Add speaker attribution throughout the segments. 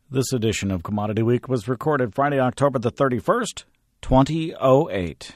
Speaker 1: This edition of Commodity Week was recorded Friday, October the 31st, 2008.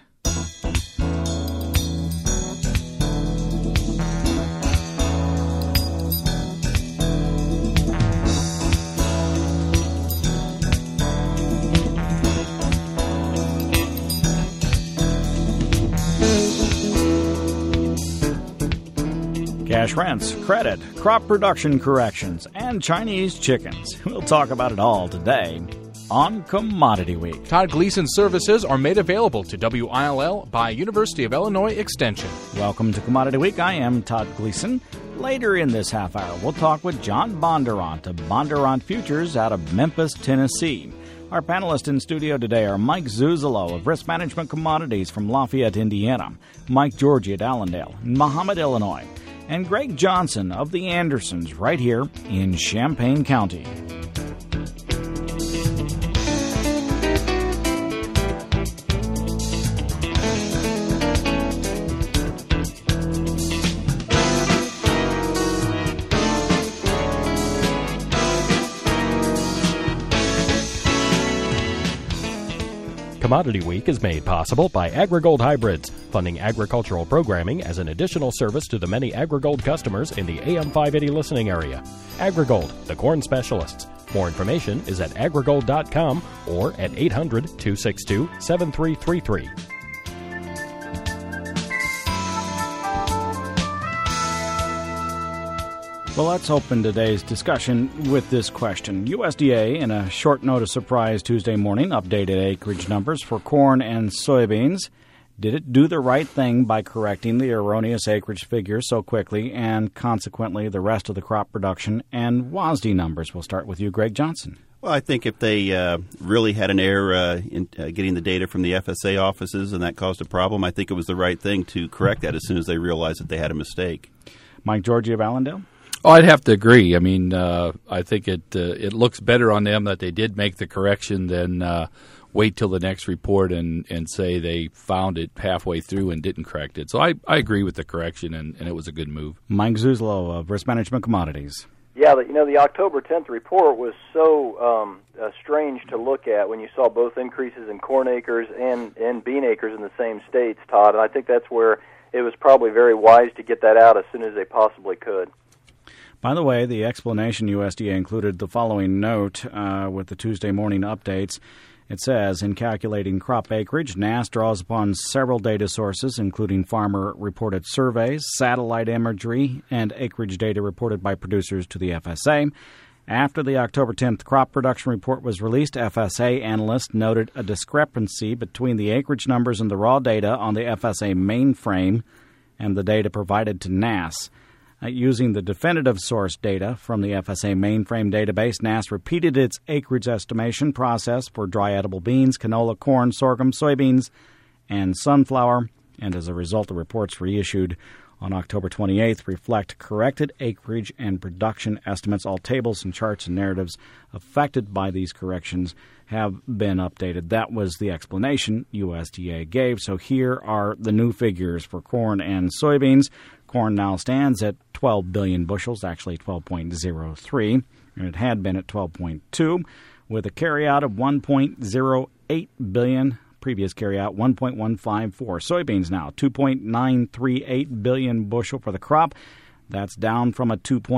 Speaker 1: Cash rents, credit, crop production corrections, and Chinese chickens. We'll talk about it all today on Commodity Week.
Speaker 2: Todd Gleason services are made available to WILL by University of Illinois Extension.
Speaker 1: Welcome to Commodity Week. I am Todd Gleason. Later in this half hour, we'll talk with John Bondurant of Bondurant Futures out of Memphis, Tennessee. Our panelists in studio today are Mike Zuzolo of Risk Management Commodities from Lafayette, Indiana, Mike Georgi at Allendale, Muhammad, Illinois, and Greg Johnson of the Andersons right here in Champaign County.
Speaker 3: Commodity Week is made possible by AgriGold Hybrids, funding agricultural programming as an additional service to the many AgriGold customers in the AM 580 listening area. AgriGold, the corn specialists. More information is at agrigold.com or at 800-262-7333.
Speaker 1: Well, let's open today's discussion with this question. USDA, in a short notice surprise Tuesday morning, updated acreage numbers for corn and soybeans. Did it do the right thing by correcting the erroneous acreage figures so quickly and consequently the rest of the crop production and WASDE numbers? We'll start with you, Greg Johnson.
Speaker 4: Well, I think if they really had an error in getting the data from the FSA offices and that caused a problem, I think it was the right thing to correct that as soon as they realized that they had a mistake.
Speaker 1: Mike Georgi of Allendale?
Speaker 5: Oh, I'd have to agree. I mean, I think it looks better on them that they did make the correction than wait till the next report and say they found it halfway through and didn't correct it. So I agree with the correction, and it was a good move.
Speaker 1: Mike Zuzolo of Risk Management Commodities.
Speaker 6: Yeah, the October 10th report was so strange to look at when you saw both increases in corn acres and bean acres in the same states, Todd. And I think that's where it was probably very wise to get that out as soon as they possibly could.
Speaker 1: By the way, the explanation USDA included the following note with the Tuesday morning updates. It says, in calculating crop acreage, NASS draws upon several data sources, including farmer-reported surveys, satellite imagery, and acreage data reported by producers to the FSA. After the October 10th crop production report was released, FSA analysts noted a discrepancy between the acreage numbers and the raw data on the FSA mainframe and the data provided to NASS. Using the definitive source data from the FSA mainframe database, NASS repeated its acreage estimation process for dry edible beans, canola, corn, sorghum, soybeans, and sunflower, and as a result, the reports reissued on October 28th reflect corrected acreage and production estimates. All tables and charts and narratives affected by these corrections have been updated. That was the explanation USDA gave. So here are the new figures for corn and soybeans. Corn now stands at 12 billion bushels, actually 12.03, and it had been at 12.2, with a carryout of 1.08 billion. Previous carryout, 1.154. Soybeans now, 2.938 billion bushel for the crop. That's down from a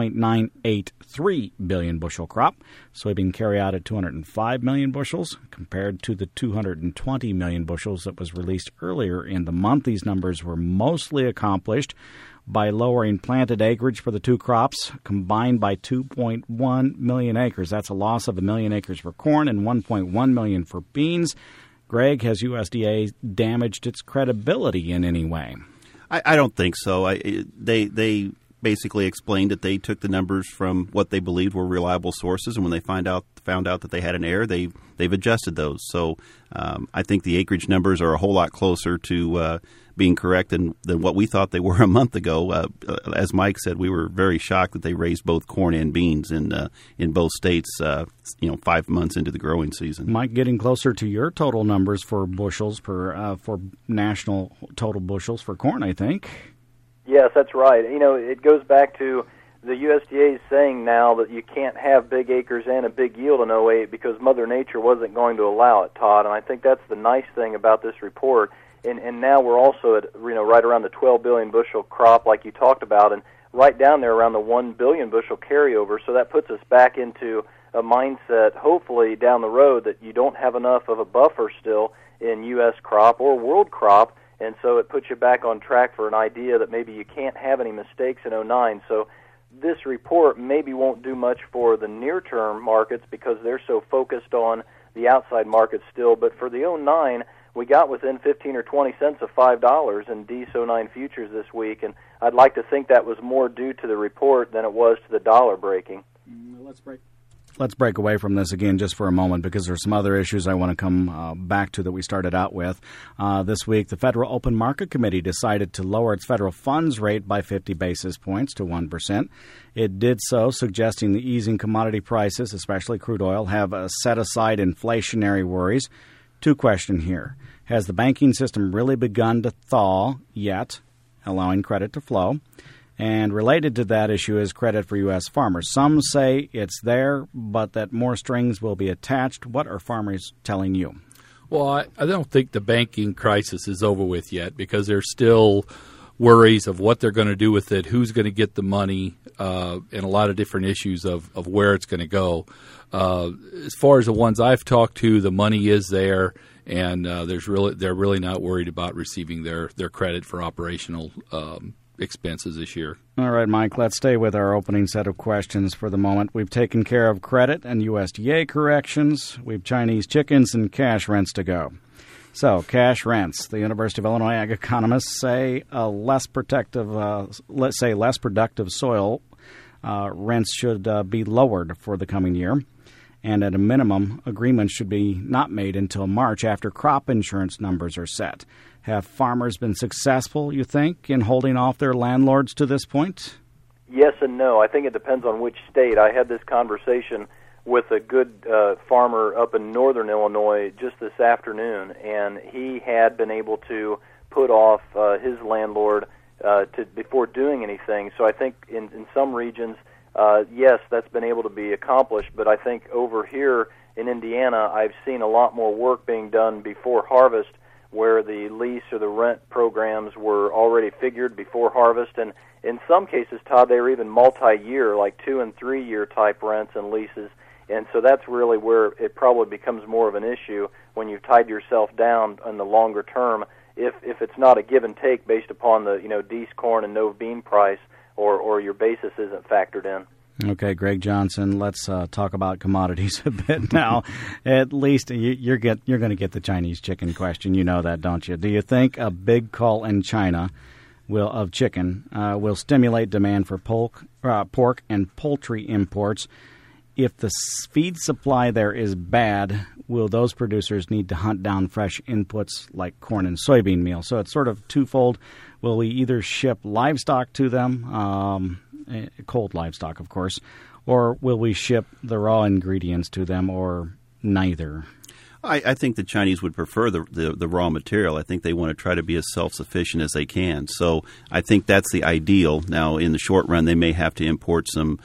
Speaker 1: 2.983 billion bushel crop. Soybean carryout at 205 million bushels compared to the 220 million bushels that was released earlier in the month. These numbers were mostly accomplished by lowering planted acreage for the two crops, combined by 2.1 million acres. That's a loss of 1 million acres for corn and 1.1 million for beans. Greg, has USDA damaged its credibility in any way?
Speaker 4: I don't think so. They basically explained that they took the numbers from what they believed were reliable sources, and when they found out that they had an error, they've adjusted those. So I think the acreage numbers are a whole lot closer to being correct than what we thought they were a month ago. As Mike said, we were very shocked that they raised both corn and beans in both states 5 months into the growing season.
Speaker 1: Mike, getting closer to your total numbers for bushels for national total bushels for corn, I think.
Speaker 6: Yes, that's right. It goes back to the USDA is saying now that you can't have big acres and a big yield in 08 because Mother Nature wasn't going to allow it, Todd. And I think that's the nice thing about this report. And now we're also at right around the 12 billion bushel crop like you talked about, and right down there around the 1 billion bushel carryover. So that puts us back into a mindset, hopefully down the road, that you don't have enough of a buffer still in U.S. crop or world crop, and so it puts you back on track for an idea that maybe you can't have any mistakes in 09. So this report maybe won't do much for the near-term markets because they're so focused on the outside markets still, but for the 09, we got within 15 or 20 cents of $5 in DES-09 futures this week, and I'd like to think that was more due to the report than it was to the dollar breaking.
Speaker 1: Let's break away from this again just for a moment because there's some other issues I want to come back to that we started out with. This week, the Federal Open Market Committee decided to lower its federal funds rate by 50 basis points to 1%. It did so, suggesting the easing commodity prices, especially crude oil, have set aside inflationary worries. Two questions here. Has the banking system really begun to thaw yet, allowing credit to flow? And related to that issue is credit for U.S. farmers. Some say it's there, but that more strings will be attached. What are farmers telling you?
Speaker 5: Well, I don't think the banking crisis is over with yet because there's still worries of what they're going to do with it, who's going to get the money, and a lot of different issues of where it's going to go. As far as the ones I've talked to, the money is there, and they're really not worried about receiving their credit for operational expenses this year.
Speaker 1: All right, Mike, let's stay with our opening set of questions for the moment. We've taken care of credit and USDA corrections. We've Chinese chickens and cash rents to go. So, cash rents. The University of Illinois ag economists say less productive soil rents should be lowered for the coming year. And at a minimum, agreements should be not made until March after crop insurance numbers are set. Have farmers been successful, you think, in holding off their landlords to this point?
Speaker 6: Yes and no. I think it depends on which state. I had this conversation with a good farmer up in northern Illinois just this afternoon, and he had been able to put off his landlord before doing anything. So I think in some regions, yes, that's been able to be accomplished, but I think over here in Indiana, I've seen a lot more work being done before harvest where the lease or the rent programs were already figured before harvest. And in some cases, Todd, they were even multi-year, like 2- and 3-year type rents and leases. And so that's really where it probably becomes more of an issue when you've tied yourself down in the longer term. If it's not a give and take based upon the DES corn and no bean price, or your basis isn't factored in.
Speaker 1: Okay, Greg Johnson, let's talk about commodities a bit now. At least you're going to get the Chinese chicken question. You know that, don't you? Do you think a big cull in China will stimulate demand for pork and poultry imports? If the feed supply there is bad, will those producers need to hunt down fresh inputs like corn and soybean meal? So it's sort of twofold. Will we either ship livestock to them, cold livestock, of course, or will we ship the raw ingredients to them, or neither?
Speaker 4: I think the Chinese would prefer the raw material. I think they want to try to be as self-sufficient as they can. So I think that's the ideal. Now, in the short run, they may have to import some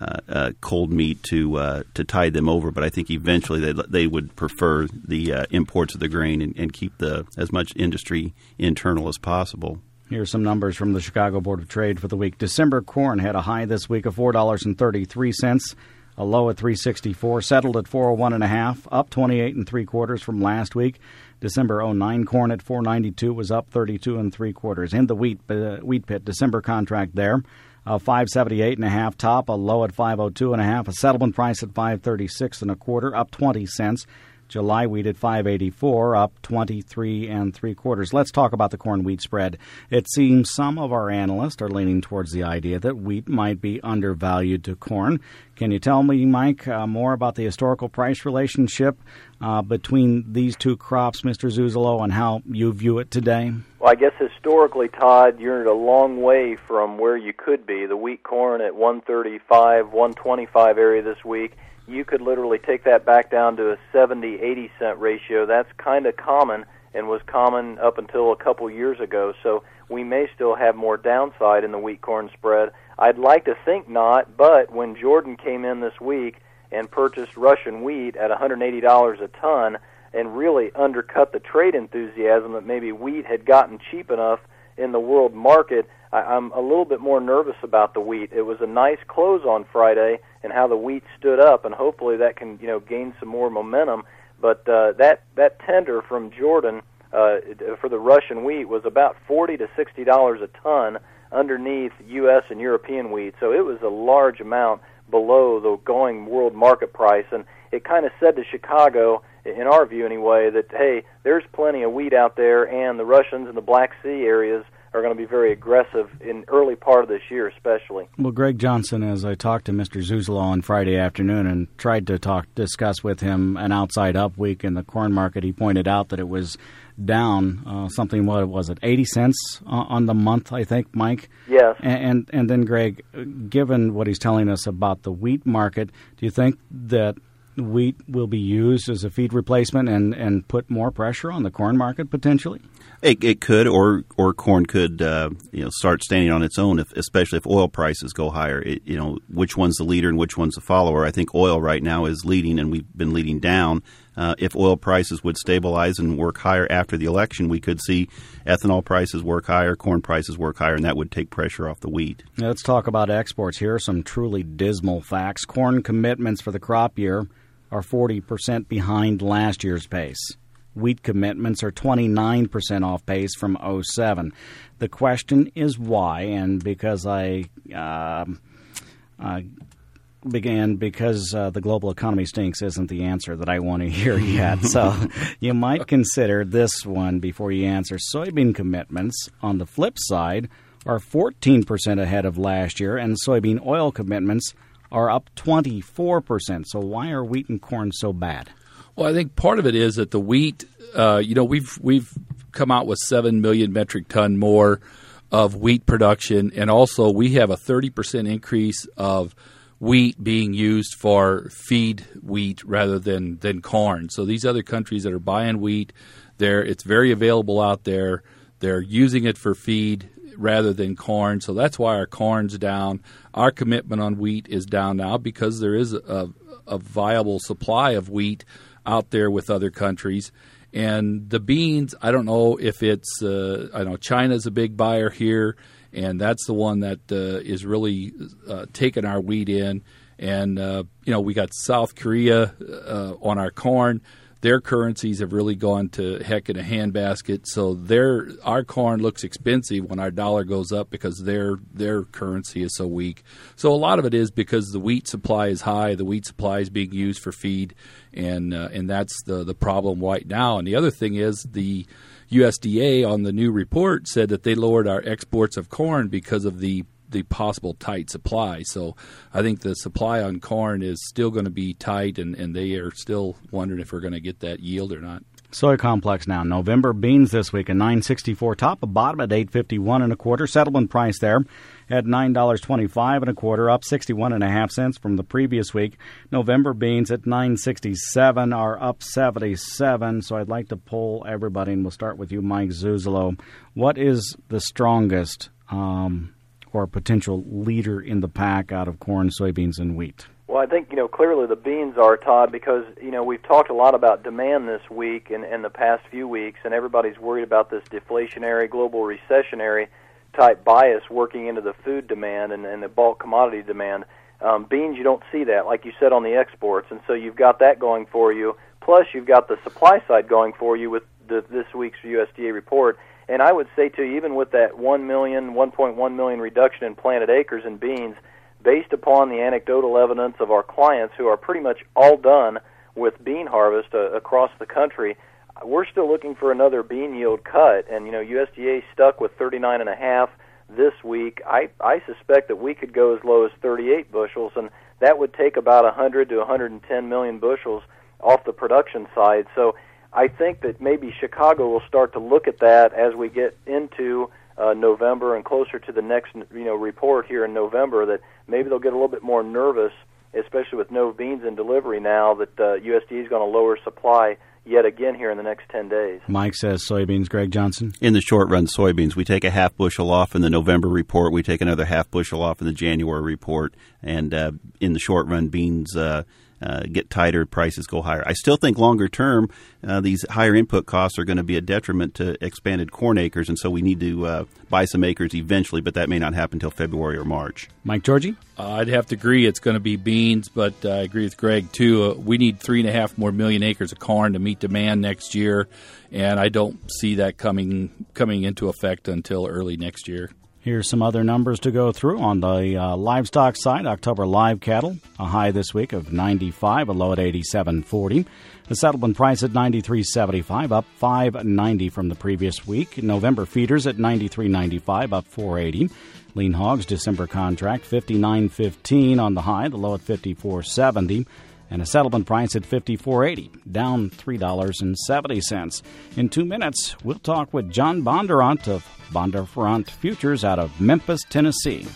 Speaker 4: cold meat to tide them over, but I think eventually they would prefer the imports of the grain and keep as much industry internal as possible.
Speaker 1: Here's some numbers from the Chicago Board of Trade for the week. December corn had a high this week of $4.33, a low at $3.64, settled at $4.01.5, up 28 3/4 from last week. December 09 corn at $4.92 was up 32 3/4. In the wheat pit, December contract there, $5.78.5 top, a low at $5.02.5, a settlement price at $5.36 1/4, up 20 cents. July wheat at $5.84, up 23 3/4. Let's talk about the corn-wheat spread. It seems some of our analysts are leaning towards the idea that wheat might be undervalued to corn. Can you tell me, Mike, more about the historical price relationship between these two crops, Mr. Zuzolo, and how you view it today?
Speaker 6: Well, I guess historically, Todd, you're a long way from where you could be. The wheat corn at 135, 125 area this week. You could literally take that back down to a 70-80 cent ratio. That's kind of common and was common up until a couple years ago. So we may still have more downside in the wheat-corn spread. I'd like to think not, but when Jordan came in this week and purchased Russian wheat at $180 a ton and really undercut the trade enthusiasm that maybe wheat had gotten cheap enough in the world market, I'm a little bit more nervous about the wheat. It was a nice close on Friday and how the wheat stood up, and hopefully that can gain some more momentum. But that tender from Jordan for the Russian wheat was about $40 to $60 a ton underneath U.S. and European wheat. So it was a large amount below the going world market price, and it kind of said to Chicago, in our view anyway, that, hey, there's plenty of wheat out there, and the Russians in the Black Sea areas are going to be very aggressive in early part of this year especially.
Speaker 1: Well, Greg Johnson, as I talked to Mr. Zuzolo on Friday afternoon and tried to discuss with him an outside up week in the corn market, he pointed out that it was down something, what was it, 80 cents on the month, I think, Mike?
Speaker 6: Yes.
Speaker 1: And then, Greg, given what he's telling us about the wheat market, do you think that wheat will be used as a feed replacement and put more pressure on the corn market potentially?
Speaker 4: It could, or corn could start standing on its own, especially if oil prices go higher. Which one's the leader and which one's the follower? I think oil right now is leading, and we've been leading down. If oil prices would stabilize and work higher after the election, we could see ethanol prices work higher, corn prices work higher, and that would take pressure off the wheat.
Speaker 1: Now, let's talk about exports. Here are some truly dismal facts. Corn commitments for the crop year are 40% behind last year's pace. Wheat commitments are 29% off pace from 2007. The question is why, and because the global economy stinks isn't the answer that I want to hear yet. So you might consider this one before you answer. Soybean commitments, on the flip side, are 14% ahead of last year, and soybean oil commitments are up 24%. So why are wheat and corn so bad?
Speaker 5: Well, I think part of it is that the wheat, we've come out with 7 million metric ton more of wheat production, and also we have a 30% increase of wheat being used for feed wheat rather than corn. So these other countries that are buying wheat, it's very available out there. They're using it for feed rather than corn. So that's why our corn's down. Our commitment on wheat is down now because there is a viable supply of wheat out there with other countries. And the beans, I don't know if it's I know China's a big buyer here, and that's the one that is really taking our wheat in. And, we got South Korea on our corn. Their currencies have really gone to heck in a handbasket. So our corn looks expensive when our dollar goes up because their currency is so weak. So a lot of it is because the wheat supply is high. The wheat supply is being used for feed, and that's the problem right now. And the other thing is the USDA on the new report said that they lowered our exports of corn because of the possible tight supply. So I think the supply on corn is still going to be tight, and they are still wondering if we're going to get that yield or not.
Speaker 1: Soy complex now. November beans this week at $9.64, top of bottom at $8.51 and a quarter. Settlement price there at $9.25 and a quarter, up 61.5 cents from the previous week. November beans at $9.67 are up 77. So I'd like to poll everybody, and we'll start with you, Mike Zuzolo. What is the strongest or potential leader in the pack out of corn, soybeans, and wheat?
Speaker 6: Well, I think, clearly the beans are, Todd, because, we've talked a lot about demand this week and the past few weeks, and everybody's worried about this deflationary, global recessionary type bias working into the food demand and the bulk commodity demand. Beans, you don't see that, like you said, on the exports, and so you've got that going for you. Plus, you've got the supply side going for you with this week's USDA report. And I would say, too, even with that 1.1 million reduction in planted acres in beans, based upon the anecdotal evidence of our clients who are pretty much all done with bean harvest across the country, we're still looking for another bean yield cut. And, USDA stuck with 39.5 this week. I suspect that we could go as low as 38 bushels, and that would take about 100 to 110 million bushels off the production side. So I think that maybe Chicago will start to look at that as we get into November and closer to the next report here in November, that maybe they'll get a little bit more nervous, especially with no beans in delivery now, that USDA is going to lower supply yet again here in the next 10 days.
Speaker 1: Mike says soybeans. Greg Johnson?
Speaker 4: In the short run, soybeans, we take a half bushel off in the November report. We take another half bushel off in the January report. And in the short run, beans get tighter, prices go higher. I still think longer term, these higher input costs are going to be a detriment to expanded corn acres, and so we need to buy some acres eventually, but that may not happen until February or March.
Speaker 1: Mike Georgie?
Speaker 5: I'd have to agree it's going to be beans, but I agree with Greg, too. We need 3.5 more million acres of corn to meet demand next year, and I don't see that coming into effect until early next year.
Speaker 1: Here's some other numbers to go through on the livestock side. October live cattle, a high this week of 95, a low at 87.40. The settlement price at 93.75, up 5.90 from the previous week. November feeders at 93.95, up 4.80. Lean hogs December contract 59.15 on the high, the low at 54.70. And a settlement price at $54.80, down $3.70. In 2 minutes, we'll talk with John Bondurant of Bondurant Futures out of Memphis, Tennessee.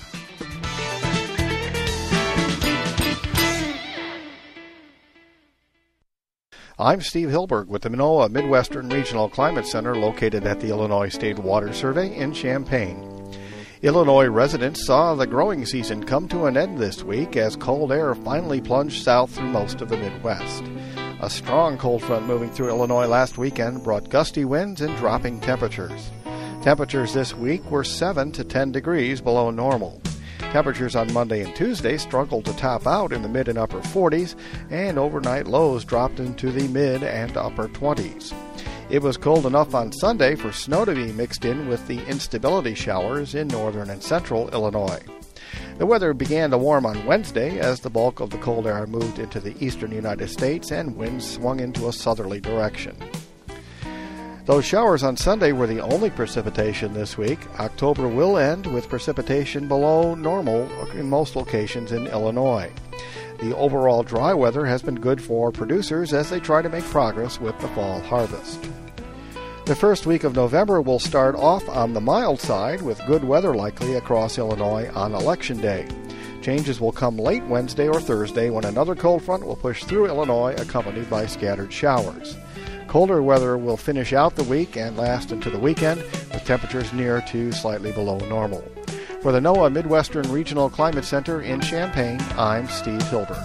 Speaker 7: I'm Steve Hilberg with the Minoa Midwestern Regional Climate Center located at the Illinois State Water Survey in Champaign. Illinois residents saw the growing season come to an end this week as cold air finally plunged south through most of the Midwest. A strong cold front moving through Illinois last weekend brought gusty winds and dropping temperatures. Temperatures this week were 7 to 10 degrees below normal. Temperatures on Monday and Tuesday struggled to top out in the mid and upper 40s, and overnight lows dropped into the mid and upper 20s. It was cold enough on Sunday for snow to be mixed in with the instability showers in northern and central Illinois. The weather began to warm on Wednesday as the bulk of the cold air moved into the eastern United States and winds swung into a southerly direction. Those showers on Sunday were the only precipitation this week. October will end with precipitation below normal in most locations in Illinois. The overall dry weather has been good for producers as they try to make progress with the fall harvest. The first week of November will start off on the mild side with good weather likely across Illinois on Election Day. Changes will come late Wednesday or Thursday when another cold front will push through Illinois accompanied by scattered showers. Colder weather will finish out the week and last into the weekend with temperatures near to slightly below normal. For the NOAA Midwestern Regional Climate Center in Champaign, I'm Steve Hilberg.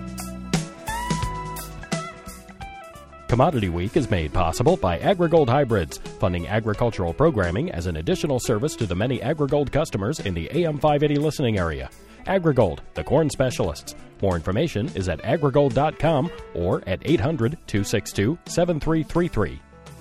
Speaker 3: Commodity Week is made possible by AgriGold Hybrids, funding agricultural programming as an additional service to the many AgriGold customers in the AM 580 listening area. AgriGold, the corn specialists. More information is at agrigold.com or at 800-262-7333.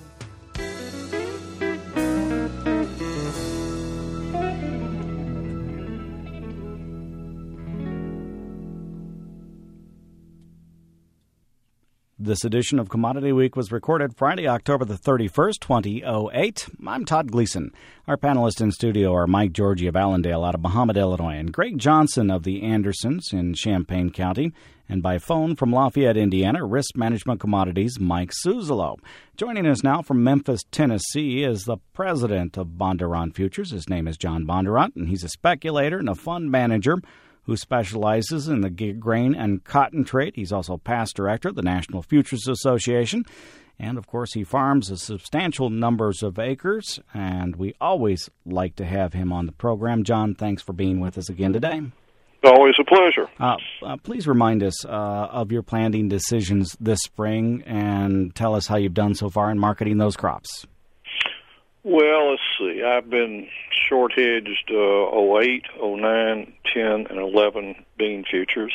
Speaker 1: This edition of Commodity Week was recorded Friday, October the 31st, 2008. I'm Todd Gleason. Our panelists in studio are Mike Georgie of Allendale out of Mahomet, Illinois, and Greg Johnson of the Andersons in Champaign County. And by phone from Lafayette, Indiana, Risk Management Commodities, Mike Suzzalo. Joining us now from Memphis, Tennessee, is the president of Bondurant Futures. His name is John Bondurant, and he's a speculator and a fund manager who specializes in the grain and cotton trade. He's also past director of the National Futures Association. And, of course, he farms a substantial numbers of acres, and we always like to have him on the program. John, thanks for being with us again today.
Speaker 8: Always a pleasure.
Speaker 1: Please remind us of your planting decisions this spring and tell us how you've done so far in marketing those crops.
Speaker 8: Well, let's see. I've been short-hedged 08, 09, 10, and 11 bean futures.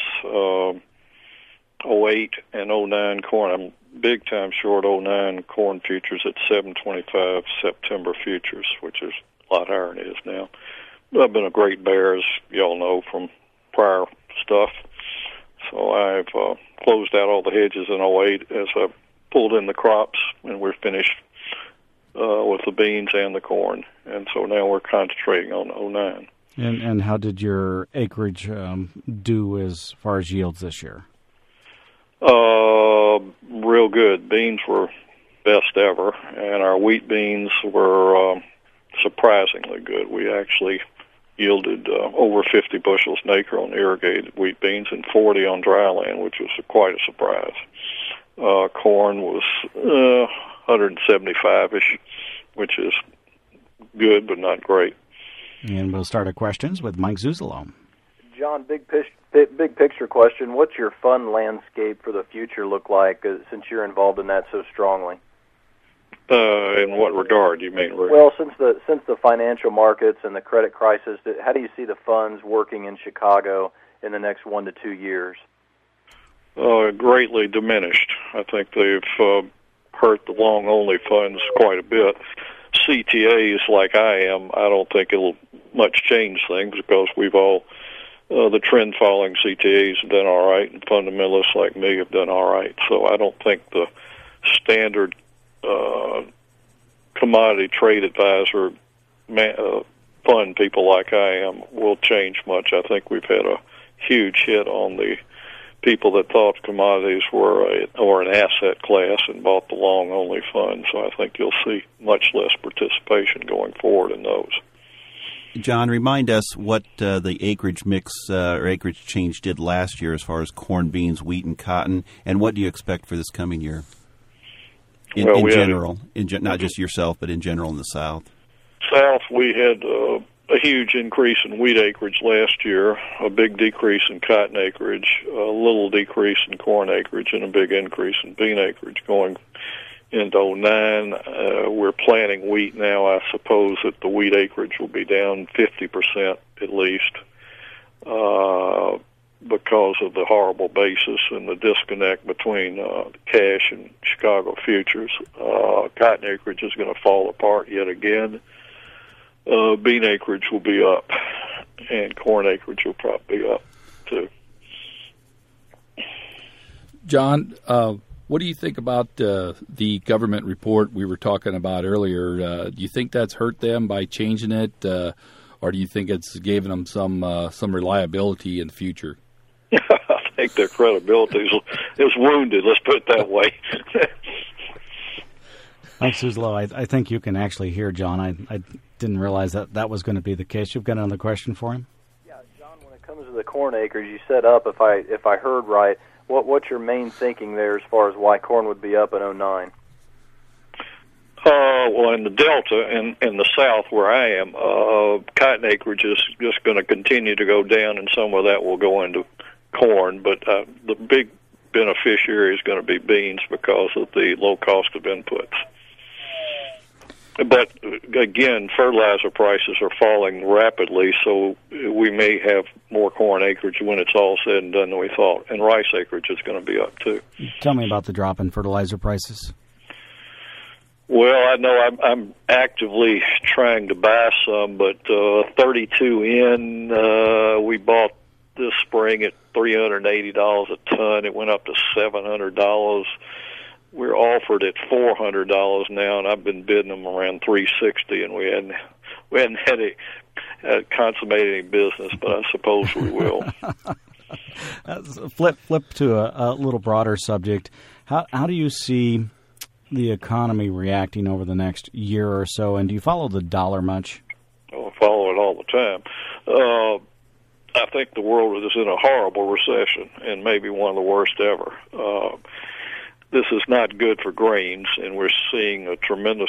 Speaker 8: 08 and 09 corn. I'm big-time short 09 corn futures at 725 September futures, which is a lot higher than it is now. But I've been a great bear, as y'all know, from prior stuff. So I've closed out all the hedges in 08 as I pulled in the crops, and we're finished with the beans and the corn, and so now we're concentrating on 09.
Speaker 1: And how did your acreage do as far as yields this year?
Speaker 8: Real good. Beans were best ever, and our wheat beans were surprisingly good. We actually yielded over 50 bushels an acre on irrigated wheat beans and 40 on dry land, which was quite a surprise. corn was 175-ish, which is good but not great.
Speaker 1: And we'll start our questions with Mike Zuzolo.
Speaker 6: John, big picture question. What's your fund landscape for the future look like, since you're involved in that so strongly?
Speaker 8: In what regard, you mean, Rick?
Speaker 6: Well, since the financial markets and the credit crisis, how do you see the funds working in Chicago in the next 1 to 2 years?
Speaker 8: Greatly diminished. I think they've hurt the long-only funds quite a bit. CTAs, like I am, I don't think it'll much change things because we've all, the trend-following CTAs have done all right, and fundamentalists like me have done all right. So I don't think the standard commodity trade advisor fund people like I am will change much. I think we've had a huge hit on the people that thought commodities were an asset class and bought the long-only fund. So I think you'll see much less participation going forward in those.
Speaker 4: John, remind us what the acreage mix or acreage change did last year as far as corn, beans, wheat, and cotton, and what do you expect for this coming year? In general, not just yourself, but in general in the South.
Speaker 8: South, we had a huge increase in wheat acreage last year, a big decrease in cotton acreage, a little decrease in corn acreage, and a big increase in bean acreage going into 09. We're planting wheat now. I suppose that the wheat acreage will be down 50% at least because of the horrible basis and the disconnect between cash and Chicago futures. Cotton acreage is going to fall apart yet again. Bean acreage will be up, and corn acreage will probably be up too.
Speaker 5: John, what do you think about the government report we were talking about earlier? Do you think that's hurt them by changing it, or do you think it's given them some reliability in the future?
Speaker 8: I think their credibility is wounded, let's put it that way.
Speaker 1: Thanks, Zuzolo. I think you can actually hear John. I didn't realize that was going to be the case. You've got another question for him?
Speaker 6: Yeah, John, when it comes to the corn acres, you set up, if I heard right, what's your main thinking there as far as why corn would be up in 09?
Speaker 8: Well, in the Delta and in the South where I am, cotton acreage is just going to continue to go down, and some of that will go into corn, but the big beneficiary is going to be beans because of the low cost of inputs. But again, fertilizer prices are falling rapidly, so we may have more corn acreage when it's all said and done than we thought, and rice acreage is going to be up too.
Speaker 1: Tell me about the drop in fertilizer prices.
Speaker 8: Well, I know I'm actively trying to buy some, but 32N we bought this spring at $380 a ton. It went up to $700. We're offered at $400 now, and I've been bidding them around $360, and we hadn't had consummated any business, but I suppose we will.
Speaker 1: Flip to a little broader subject. How do you see the economy reacting over the next year or so, and do you follow the dollar much?
Speaker 8: I follow it all the time. I think the world is in a horrible recession, and maybe one of the worst ever. This is not good for grains, and we're seeing a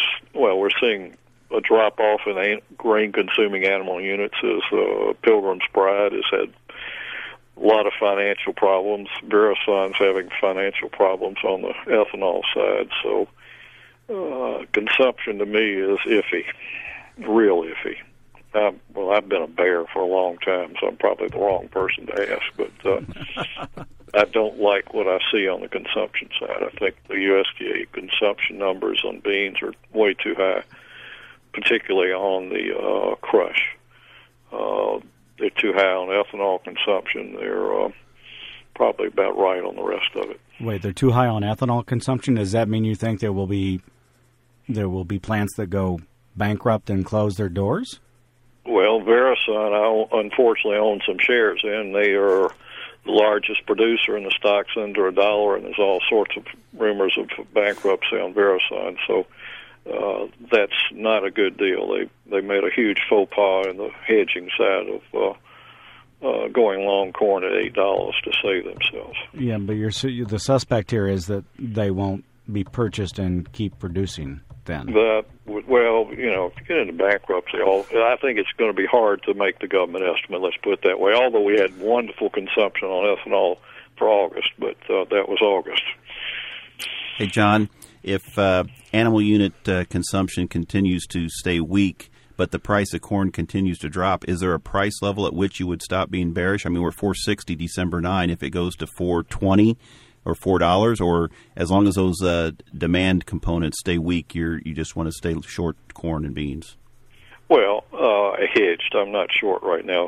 Speaker 8: drop-off in grain-consuming animal units as Pilgrim's Pride has had a lot of financial problems. Verasun's having financial problems on the ethanol side, so consumption to me is iffy, real iffy. I've been a bear for a long time, so I'm probably the wrong person to ask, but I don't like what I see on the consumption side. I think the USDA consumption numbers on beans are way too high, particularly on the crush. They're too high on ethanol consumption. They're probably about right on the rest of it.
Speaker 1: Wait, they're too high on ethanol consumption? Does that mean you think there will be plants that go bankrupt and close their doors?
Speaker 8: Well, Verasun, I unfortunately own some shares in. They are the largest producer, and the stock's under $1, and there's all sorts of rumors of bankruptcy on Verasun. So that's not a good deal. They made a huge faux pas in the hedging side of going long corn at $8 to save themselves.
Speaker 1: Yeah, but the suspect here is that they won't be purchased and keep producing then.
Speaker 8: That, well, if you get into bankruptcy, I think it's going to be hard to make the government estimate, let's put it that way, although we had wonderful consumption on ethanol for August, but that was August.
Speaker 4: Hey, John, if animal unit consumption continues to stay weak, but the price of corn continues to drop, is there a price level at which you would stop being bearish? I mean, we're $4.60 December 9. If it goes to $4.20 or $4, or as long as those demand components stay weak, you just want to stay short corn and beans?
Speaker 8: Well, hedged. I'm not short right now.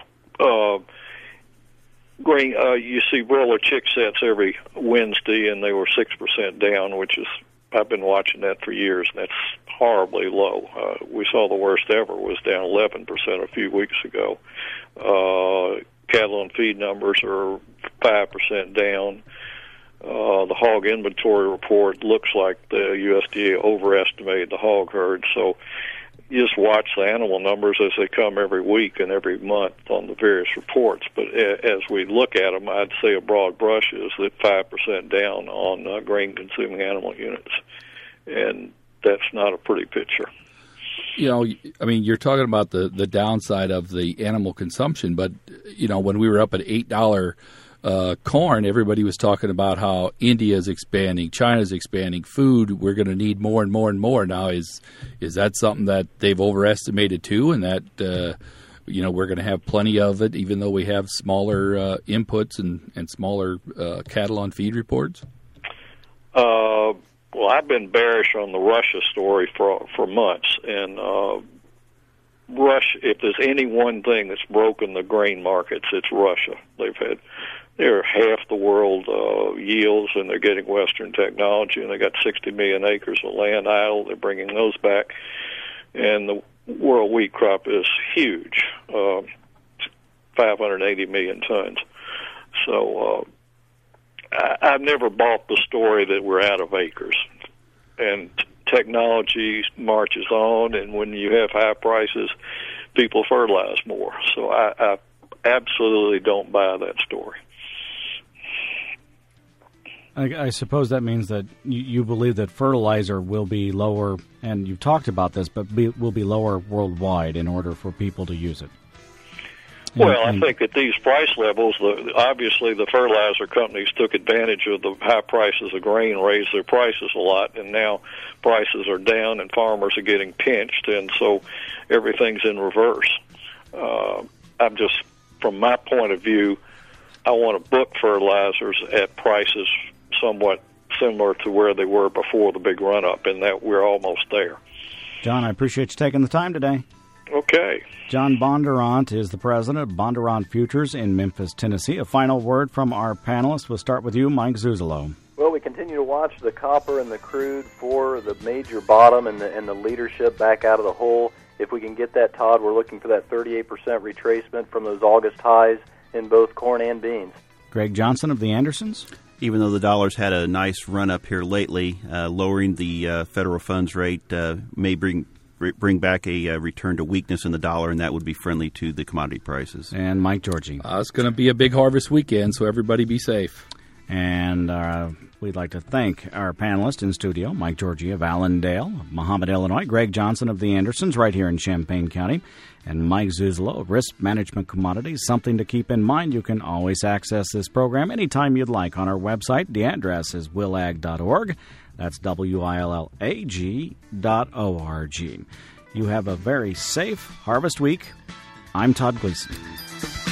Speaker 8: Grain. You see broiler chick sets every Wednesday, and they were 6% down, which is, I've been watching that for years, and that's horribly low. We saw the worst ever was down 11% a few weeks ago. Cattle and feed numbers are 5% down. The hog inventory report looks like the USDA overestimated the hog herd. So you just watch the animal numbers as they come every week and every month on the various reports. But as we look at them, I'd say a broad brush is that 5% down on grain-consuming animal units. And that's not a pretty picture.
Speaker 5: I mean, you're talking about the downside of the animal consumption, but, when we were up at $8 corn, everybody was talking about how India's expanding, China's expanding, food, we're going to need more and more and more. Now, is that something that they've overestimated too, and that, we're going to have plenty of it, even though we have smaller inputs and smaller cattle on feed reports?
Speaker 8: Well, I've been bearish on the Russia story for months, and Russia. If there's any one thing that's broken the grain markets, it's Russia. They're half the world yields, and they're getting Western technology, and they got 60 million acres of land idle. They're bringing those back, and the world wheat crop is huge, 580 million tons. So. I've never bought the story that we're out of acres, and technology marches on, and when you have high prices, people fertilize more. So I absolutely don't buy that story.
Speaker 1: I suppose that means that you believe that fertilizer will be lower, and you've talked about this, but will be lower worldwide in order for people to use it.
Speaker 8: Well, I think at these price levels, obviously the fertilizer companies took advantage of the high prices of grain, raised their prices a lot, and now prices are down and farmers are getting pinched, and so everything's in reverse. I'm just, from my point of view, I want to book fertilizers at prices somewhat similar to where they were before the big run-up, and that we're almost there.
Speaker 1: John, I appreciate you taking the time today.
Speaker 8: Okay.
Speaker 1: John Bondurant is the president of Bondurant Futures in Memphis, Tennessee. A final word from our panelists. We'll start with you, Mike Zuzolo.
Speaker 6: Well, we continue to watch the copper and the crude for the major bottom and the leadership back out of the hole. If we can get that, Todd, we're looking for that 38% retracement from those August highs in both corn and beans.
Speaker 1: Greg Johnson of the Andersons.
Speaker 4: Even though the dollar's had a nice run up here lately, lowering the federal funds rate may bring back a return to weakness in the dollar, and that would be friendly to the commodity prices.
Speaker 1: And Mike Georgie.
Speaker 5: It's going to be a big harvest weekend, so everybody be safe.
Speaker 1: And we'd like to thank our panelists in studio, Mike Georgie of Allendale, Mahomet, Illinois, Greg Johnson of the Andersons right here in Champaign County, and Mike Zuzolo of Risk Management Commodities. Something to keep in mind, you can always access this program anytime you'd like on our website. The address is willag.org. That's WILLAG.org. You have a very safe harvest week. I'm Todd Gleason.